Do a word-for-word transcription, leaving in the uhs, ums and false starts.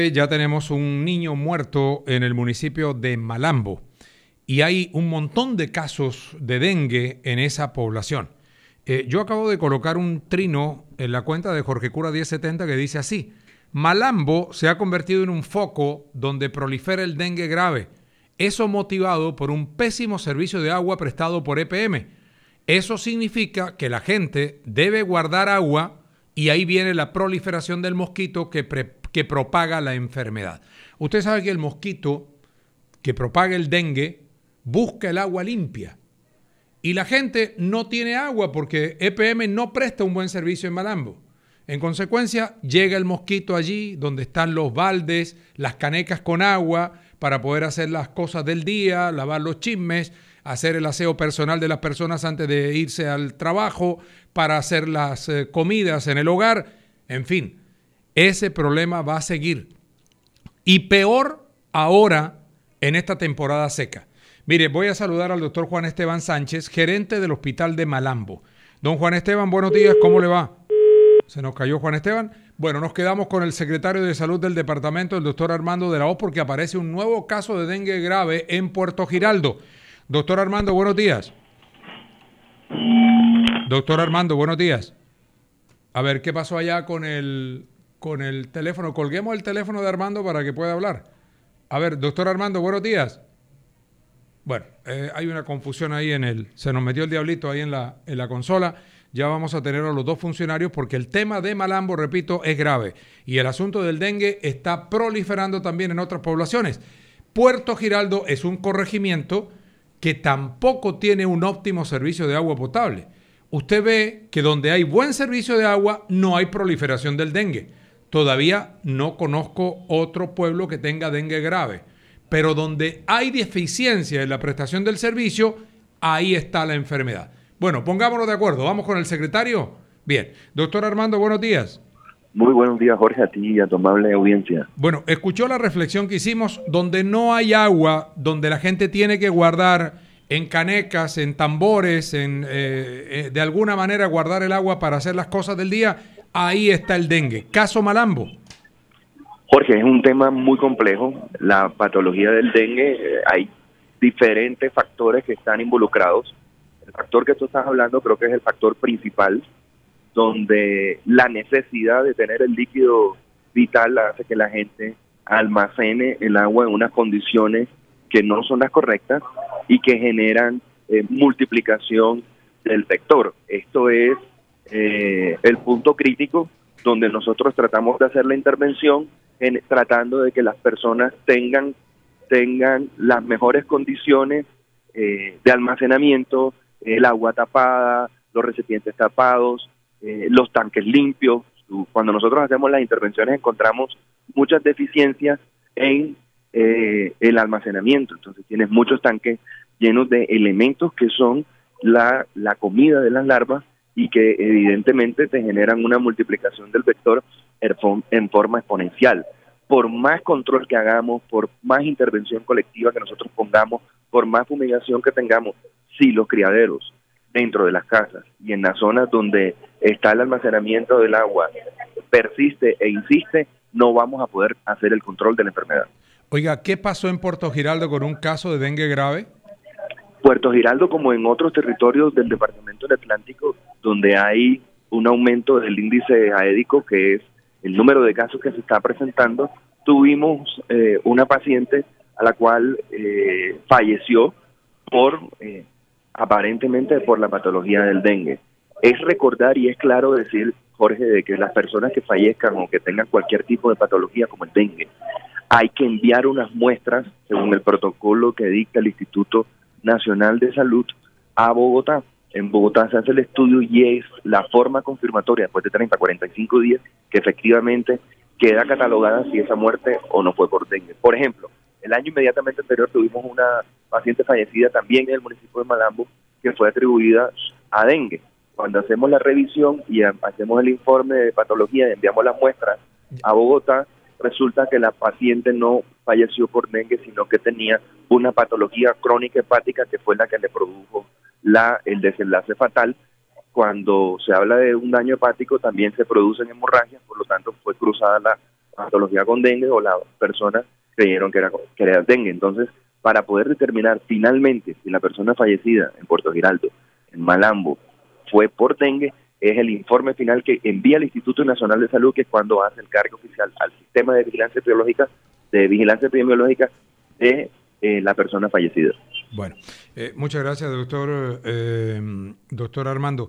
Ya tenemos un niño muerto en el municipio de Malambo y hay un montón de casos de dengue en esa población. Eh, yo acabo de colocar un trino en la cuenta de Jorge Cura diez setenta que dice así: Malambo se ha convertido en un foco donde prolifera el dengue grave. Eso motivado por un pésimo servicio de agua prestado por E P M. Eso significa que la gente debe guardar agua y ahí viene la proliferación del mosquito que, pre, que propaga la enfermedad. Usted sabe que el mosquito que propaga el dengue busca el agua limpia y la gente no tiene agua porque E P M no presta un buen servicio en Malambo. En consecuencia, llega el mosquito allí donde están los baldes, las canecas con agua para poder hacer las cosas del día, lavar los chismes, hacer el aseo personal de las personas antes de irse al trabajo, para hacer las eh, comidas en el hogar. En fin, ese problema va a seguir. Y peor ahora en esta temporada seca. Mire, voy a saludar al doctor Juan Esteban Sánchez, gerente del Hospital de Malambo. Don Juan Esteban, buenos días, ¿cómo le va? Se nos cayó Juan Esteban. Bueno, nos quedamos con el secretario de Salud del departamento, el doctor Armando de la Hoz, porque aparece un nuevo caso de dengue grave en Puerto Giraldo. Doctor Armando, buenos días. Doctor Armando, buenos días. A ver, ¿qué pasó allá con el, con el teléfono? Colguemos el teléfono de Armando para que pueda hablar. A ver, doctor Armando, buenos días. Bueno, eh, hay una confusión ahí en el... Se nos metió el diablito ahí en la, en la consola. Ya vamos a tener a los dos funcionarios porque el tema de Malambo, repito, es grave. Y el asunto del dengue está proliferando también en otras poblaciones. Puerto Giraldo es un corregimiento que tampoco tiene un óptimo servicio de agua potable. Usted ve que donde hay buen servicio de agua no hay proliferación del dengue. Todavía no conozco otro pueblo que tenga dengue grave. Pero donde hay deficiencia en la prestación del servicio, ahí está la enfermedad. Bueno, pongámonos de acuerdo. ¿Vamos con el secretario? Bien. Doctor Armando, buenos días. Muy buenos días, Jorge, a ti y a tu amable audiencia. Bueno, escuchó la reflexión que hicimos, donde no hay agua, donde la gente tiene que guardar en canecas, en tambores, en eh, eh, de alguna manera guardar el agua para hacer las cosas del día. Ahí está el dengue. Caso Malambo. Jorge, es un tema muy complejo. La patología del dengue, eh, hay diferentes factores que están involucrados. El factor que tú estás hablando creo que es el factor principal, donde la necesidad de tener el líquido vital hace que la gente almacene el agua en unas condiciones que no son las correctas y que generan eh, multiplicación del vector. Esto es eh, el punto crítico donde nosotros tratamos de hacer la intervención en, tratando de que las personas tengan, tengan las mejores condiciones eh, de almacenamiento, el agua tapada, los recipientes tapados, eh, los tanques limpios. Cuando nosotros hacemos las intervenciones encontramos muchas deficiencias en eh, el almacenamiento. Entonces tienes muchos tanques llenos de elementos que son la, la comida de las larvas y que evidentemente te generan una multiplicación del vector en forma exponencial. Por más control que hagamos, por más intervención colectiva que nosotros pongamos, por más fumigación que tengamos, si los criaderos dentro de las casas y en las zonas donde está el almacenamiento del agua persiste e insiste, no vamos a poder hacer el control de la enfermedad. Oiga, ¿qué pasó en Puerto Giraldo con un caso de dengue grave? Puerto Giraldo, como en otros territorios del departamento del Atlántico, donde hay un aumento del índice aédico, que es el número de casos que se está presentando, tuvimos eh, una paciente a la cual eh, falleció por eh, aparentemente por la patología del dengue. Es recordar y es claro decir, Jorge, de que las personas que fallezcan o que tengan cualquier tipo de patología como el dengue, hay que enviar unas muestras, según el protocolo que dicta el Instituto Nacional de Salud, a Bogotá. En Bogotá se hace el estudio y es la forma confirmatoria después de treinta a cuarenta y cinco días que efectivamente queda catalogada si esa muerte o no fue por dengue. Por ejemplo, el año inmediatamente anterior tuvimos una paciente fallecida también en el municipio de Malambo que fue atribuida a dengue. Cuando hacemos la revisión y hacemos el informe de patología y enviamos las muestras a Bogotá, resulta que la paciente no falleció por dengue, sino que tenía una patología crónica hepática que fue la que le produjo la, el desenlace fatal. Cuando se habla de un daño hepático también se producen hemorragias, por lo tanto fue cruzada la patología con dengue o la persona creyeron que era, que era dengue. Entonces, para poder determinar finalmente si la persona fallecida en Puerto Giraldo, en Malambo, fue por dengue, es el informe final que envía el Instituto Nacional de Salud, que es cuando hace el cargo oficial al sistema de vigilancia epidemiológica, de vigilancia epidemiológica de eh, la persona fallecida. Bueno, eh, muchas gracias, doctor, eh, doctor Armando.